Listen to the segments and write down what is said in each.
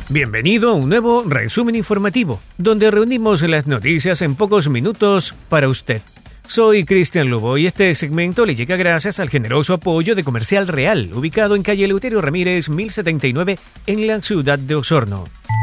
Bienvenido a un nuevo resumen informativo, donde reunimos las noticias en pocos minutos para usted. Soy Cristian Lugo y este segmento le llega gracias al generoso apoyo de Comercial Real, ubicado en calle Eleuterio Ramírez 1079 en la ciudad de Osorno.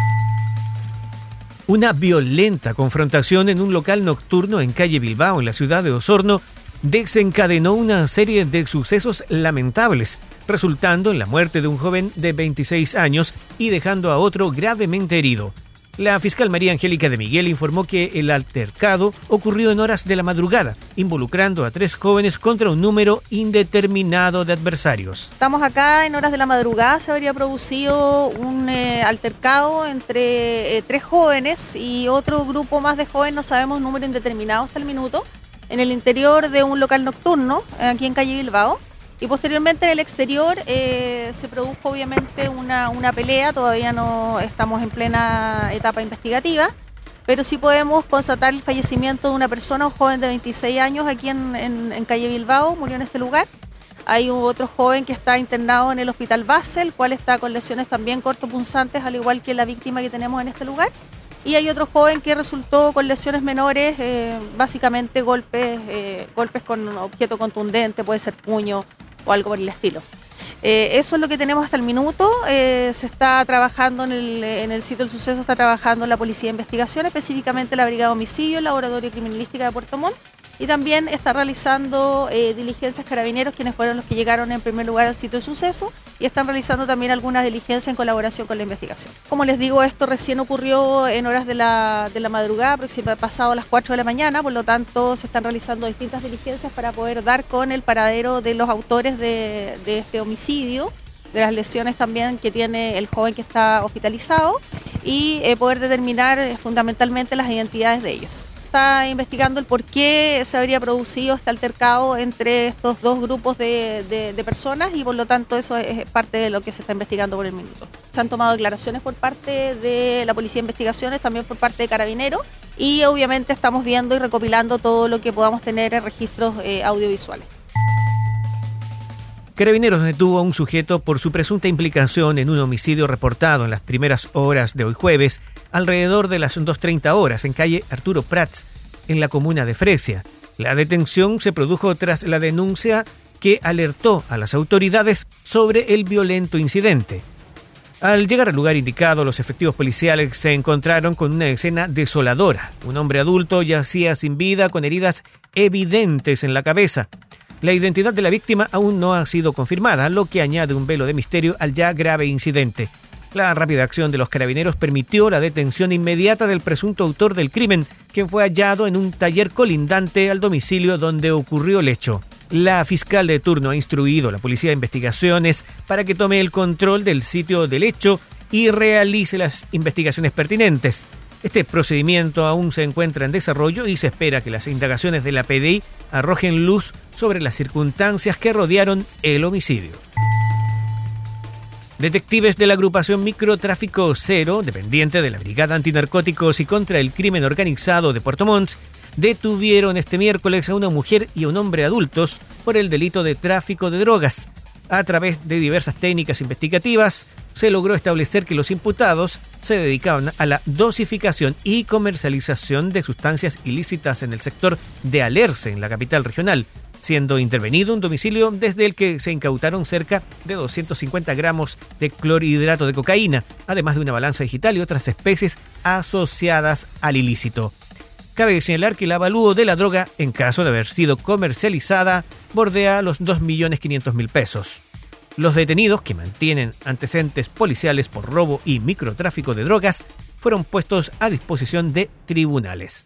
Una violenta confrontación en un local nocturno en calle Bilbao, en la ciudad de Osorno, desencadenó una serie de sucesos lamentables, resultando en la muerte de un joven de 26 años y dejando a otro gravemente herido. La fiscal María Angélica de Miguel informó que el altercado ocurrió en horas de la madrugada, involucrando a 3 jóvenes contra un número indeterminado de adversarios. Estamos acá en horas de la madrugada, se habría producido un altercado entre 3 jóvenes y otro grupo más de jóvenes, no sabemos número indeterminado hasta el minuto, en el interior de un local nocturno, aquí en calle Bilbao. Y posteriormente en el exterior se produjo obviamente una pelea, todavía no estamos en plena etapa investigativa, pero sí podemos constatar el fallecimiento de una persona, un joven de 26 años aquí en calle Bilbao, murió en este lugar. Hay otro joven que está internado en el hospital Basel, el cual está con lesiones también cortopunzantes, al igual que la víctima que tenemos en este lugar. Y hay otro joven que resultó con lesiones menores, básicamente golpes con un objeto contundente, puede ser puño o algo por el estilo. Eso es lo que tenemos hasta el minuto. Se está trabajando en el sitio del suceso, está trabajando la Policía de Investigación, específicamente la Brigada de Homicidio, el Laboratorio Criminalística de Puerto Montt, y también está realizando diligencias Carabineros, quienes fueron los que llegaron en primer lugar al sitio del suceso, y están realizando también algunas diligencias en colaboración con la investigación. Como les digo, esto recién ocurrió en horas de la madrugada, aproximadamente pasado las 4 de la mañana, por lo tanto se están realizando distintas diligencias para poder dar con el paradero de los autores de este homicidio, de las lesiones también que tiene el joven que está hospitalizado, y poder determinar fundamentalmente las identidades de ellos. Está investigando el por qué se habría producido este altercado entre estos dos grupos de personas, y por lo tanto eso es parte de lo que se está investigando por el minuto. Se han tomado declaraciones por parte de la Policía de Investigaciones, también por parte de Carabineros, y obviamente estamos viendo y recopilando todo lo que podamos tener en registros audiovisuales. Carabineros detuvo a un sujeto por su presunta implicación en un homicidio reportado en las primeras horas de hoy jueves, alrededor de las 2:30 horas, en calle Arturo Prats, en la comuna de Fresia. La detención se produjo tras la denuncia que alertó a las autoridades sobre el violento incidente. Al llegar al lugar indicado, los efectivos policiales se encontraron con una escena desoladora. Un hombre adulto yacía sin vida con heridas evidentes en la cabeza. La identidad de la víctima aún no ha sido confirmada, lo que añade un velo de misterio al ya grave incidente. La rápida acción de los carabineros permitió la detención inmediata del presunto autor del crimen, quien fue hallado en un taller colindante al domicilio donde ocurrió el hecho. La fiscal de turno ha instruido a la Policía de Investigaciones para que tome el control del sitio del hecho y realice las investigaciones pertinentes. Este procedimiento aún se encuentra en desarrollo y se espera que las indagaciones de la PDI arrojen luz sobre las circunstancias que rodearon el homicidio. Detectives de la agrupación Microtráfico Cero, dependiente de la Brigada Antinarcóticos y contra el Crimen Organizado de Puerto Montt, detuvieron este miércoles a una mujer y a un hombre adultos por el delito de tráfico de drogas. A través de diversas técnicas investigativas, se logró establecer que los imputados se dedicaban a la dosificación y comercialización de sustancias ilícitas en el sector de Alerce, en la capital regional, siendo intervenido un domicilio desde el que se incautaron cerca de 250 gramos de clorhidrato de cocaína, además de una balanza digital y otras especies asociadas al ilícito. Cabe señalar que el avalúo de la droga, en caso de haber sido comercializada, bordea los 2.500.000 pesos. Los detenidos, que mantienen antecedentes policiales por robo y microtráfico de drogas, fueron puestos a disposición de tribunales.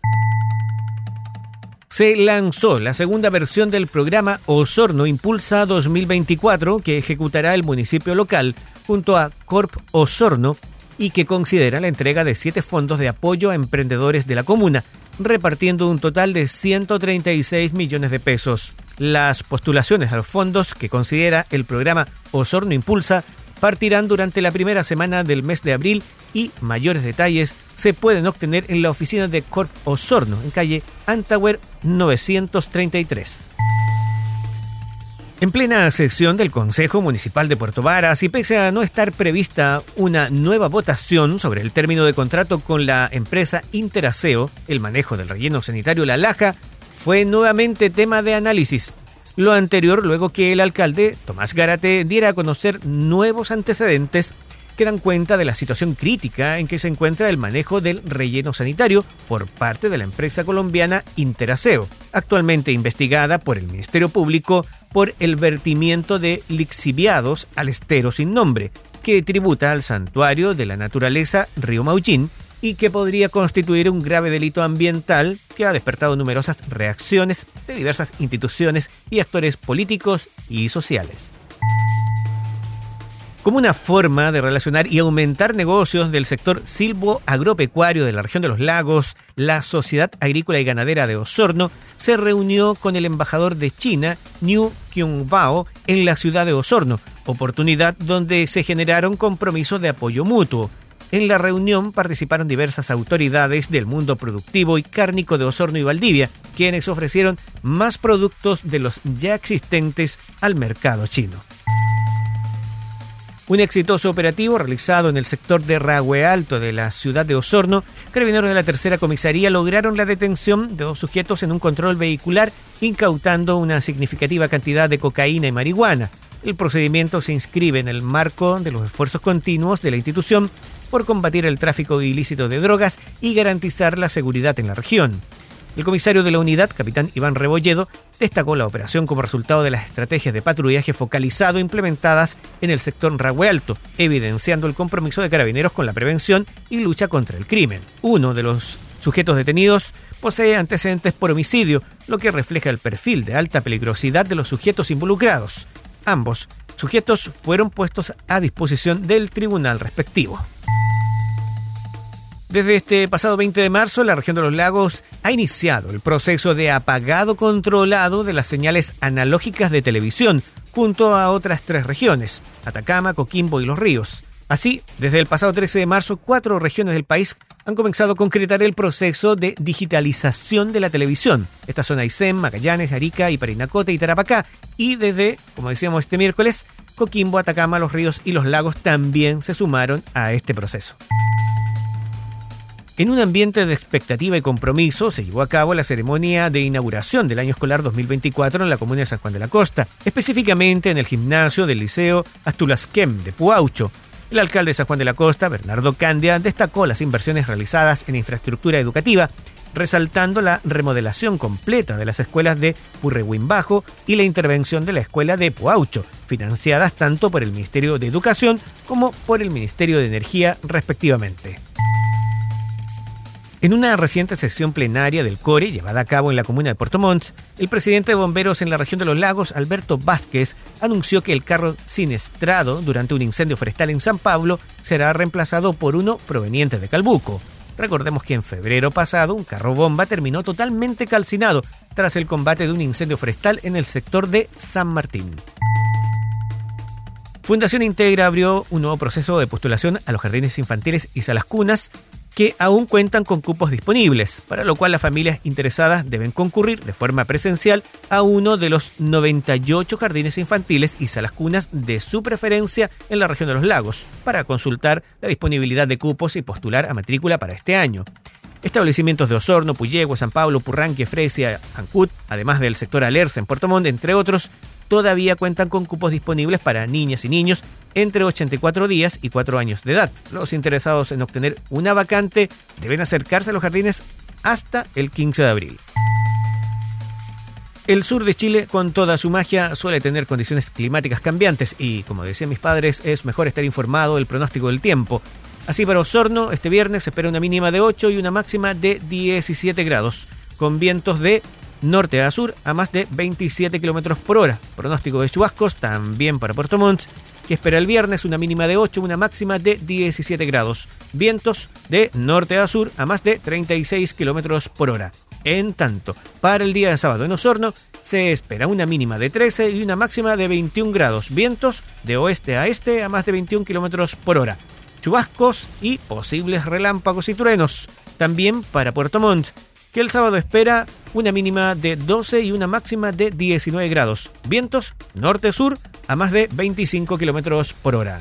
Se lanzó la segunda versión del programa Osorno Impulsa 2024, que ejecutará el municipio local junto a Corp Osorno y que considera la entrega de 7 fondos de apoyo a emprendedores de la comuna, repartiendo un total de 136 millones de pesos. Las postulaciones a los fondos que considera el programa Osorno Impulsa partirán durante la primera semana del mes de abril y mayores detalles se pueden obtener en la oficina de Corp Osorno, en calle Antauer 933. En plena sesión del Consejo Municipal de Puerto Varas y pese a no estar prevista una nueva votación sobre el término de contrato con la empresa Interaseo, el manejo del relleno sanitario La Laja fue nuevamente tema de análisis. Lo anterior luego que el alcalde Tomás Gárate diera a conocer nuevos antecedentes que dan cuenta de la situación crítica en que se encuentra el manejo del relleno sanitario por parte de la empresa colombiana Interaseo, actualmente investigada por el Ministerio Público por el vertimiento de lixiviados al estero sin nombre, que tributa al santuario de la naturaleza Río Maullín y que podría constituir un grave delito ambiental que ha despertado numerosas reacciones de diversas instituciones y actores políticos y sociales. Como una forma de relacionar y aumentar negocios del sector silvoagropecuario de la región de los lagos, la Sociedad Agrícola y Ganadera de Osorno se reunió con el embajador de China, Niu Kyungbao, en la ciudad de Osorno, oportunidad donde se generaron compromisos de apoyo mutuo. En la reunión participaron diversas autoridades del mundo productivo y cárnico de Osorno y Valdivia, quienes ofrecieron más productos de los ya existentes al mercado chino. Un exitoso operativo realizado en el sector de Rahue Alto de la ciudad de Osorno, carabineros de la tercera comisaría lograron la detención de 2 sujetos en un control vehicular, incautando una significativa cantidad de cocaína y marihuana. El procedimiento se inscribe en el marco de los esfuerzos continuos de la institución por combatir el tráfico ilícito de drogas y garantizar la seguridad en la región. El comisario de la unidad, capitán Iván Rebolledo, destacó la operación como resultado de las estrategias de patrullaje focalizado implementadas en el sector Rahue Alto, evidenciando el compromiso de carabineros con la prevención y lucha contra el crimen. Uno de los sujetos detenidos posee antecedentes por homicidio, lo que refleja el perfil de alta peligrosidad de los sujetos involucrados. Ambos sujetos fueron puestos a disposición del tribunal respectivo. Desde este pasado 20 de marzo, la región de los lagos ha iniciado el proceso de apagado controlado de las señales analógicas de televisión, junto a otras 3 regiones, Atacama, Coquimbo y Los Ríos. Así, desde el pasado 13 de marzo, 4 regiones del país han comenzado a concretar el proceso de digitalización de la televisión. Estas son Aysén, Magallanes, Arica, Parinacota y Tarapacá. Y desde, como decíamos este miércoles, Coquimbo, Atacama, Los Ríos y Los Lagos también se sumaron a este proceso. En un ambiente de expectativa y compromiso, se llevó a cabo la ceremonia de inauguración del año escolar 2024 en la comuna de San Juan de la Costa, específicamente en el gimnasio del Liceo Astulasquem de Puaucho. El alcalde de San Juan de la Costa, Bernardo Candia, destacó las inversiones realizadas en infraestructura educativa, resaltando la remodelación completa de las escuelas de Purrehuen Bajo y la intervención de la escuela de Puaucho, financiadas tanto por el Ministerio de Educación como por el Ministerio de Energía, respectivamente. En una reciente sesión plenaria del CORE, llevada a cabo en la comuna de Puerto Montt, el presidente de bomberos en la región de los lagos, Alberto Vázquez, anunció que el carro siniestrado durante un incendio forestal en San Pablo será reemplazado por uno proveniente de Calbuco. Recordemos que en febrero pasado un carro bomba terminó totalmente calcinado tras el combate de un incendio forestal en el sector de San Martín. Fundación Integra abrió un nuevo proceso de postulación a los jardines infantiles y salas cunas que aún cuentan con cupos disponibles, para lo cual las familias interesadas deben concurrir de forma presencial a uno de los 98 jardines infantiles y salas cunas de su preferencia en la región de los lagos, para consultar la disponibilidad de cupos y postular a matrícula para este año. Establecimientos de Osorno, Puyehue, San Pablo, Purranque, Fresia, Ancud, además del sector Alerce en Puerto Montt, entre otros, todavía cuentan con cupos disponibles para niñas y niños entre 84 días y 4 años de edad. Los interesados en obtener una vacante deben acercarse a los jardines hasta el 15 de abril. El sur de Chile, con toda su magia, suele tener condiciones climáticas cambiantes y, como decían mis padres, es mejor estar informado del pronóstico del tiempo. Así, para Osorno, este viernes se espera una mínima de 8 y una máxima de 17 grados, con vientos de norte a sur a más de 27 km por hora. Pronóstico de chubascos también para Puerto Montt, que espera el viernes una mínima de 8, una máxima de 17 grados. Vientos de norte a sur a más de 36 km por hora. En tanto, para el día de sábado en Osorno se espera una mínima de 13 y una máxima de 21 grados. Vientos de oeste a este a más de 21 km por hora. Chubascos y posibles relámpagos y truenos. También para Puerto Montt, que el sábado espera una mínima de 12 y una máxima de 19 grados. Vientos norte-sur a más de 25 kilómetros por hora.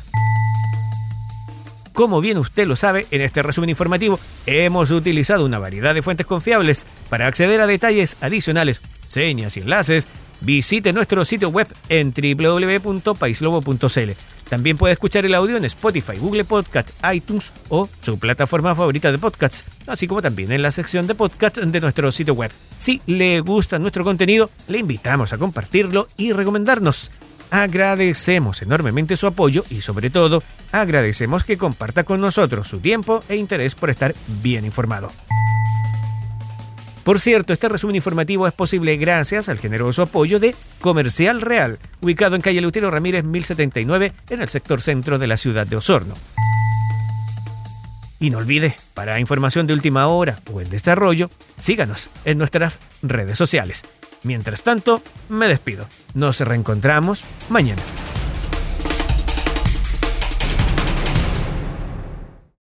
Como bien usted lo sabe, en este resumen informativo hemos utilizado una variedad de fuentes confiables. Para acceder a detalles adicionales, señas y enlaces, visite nuestro sitio web en www.paislobo.cl. También puede escuchar el audio en Spotify, Google Podcast, iTunes o su plataforma favorita de podcasts, así como también en la sección de podcast de nuestro sitio web. Si le gusta nuestro contenido, le invitamos a compartirlo y recomendarnos. Agradecemos enormemente su apoyo y, sobre todo, agradecemos que comparta con nosotros su tiempo e interés por estar bien informado. Por cierto, este resumen informativo es posible gracias al generoso apoyo de Comercial Real, ubicado en calle Eleuterio Ramírez 1079 en el sector centro de la ciudad de Osorno. Y no olvide, para información de última hora o en desarrollo, síganos en nuestras redes sociales. Mientras tanto, me despido. Nos reencontramos mañana.